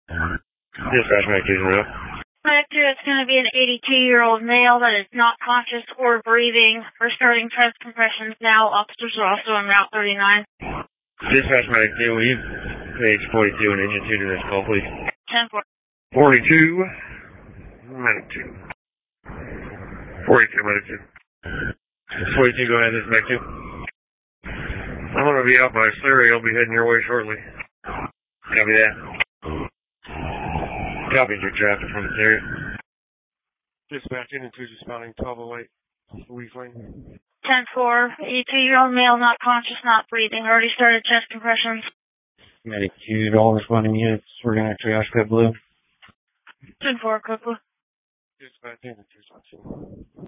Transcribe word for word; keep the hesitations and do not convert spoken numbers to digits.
Dispatch, Mac two zero. Mac two, it's going to be an eighty-two-year-old male that is not conscious or breathing. We're starting chest compressions now. Officers are also on Route thirty-nine. Dispatch, Mac two, will you page forty-two and engine two to this call, please? ten four. forty-two, Medic two. forty-two, Medic two. forty-two, go ahead, this is Mac two. I'm going to be out by Surrey. I'll be heading your way shortly. Copy that. Copy your traffic from this area. Dispatch, engine two responding twelve oh eight. Louise Lane. ten four, eighty-two-year-old male, not conscious, not breathing. Already started chest compressions. Medic two, all responding units. We're going to triage Code Blue. ten four, Code Blue. Dispatch, engine two.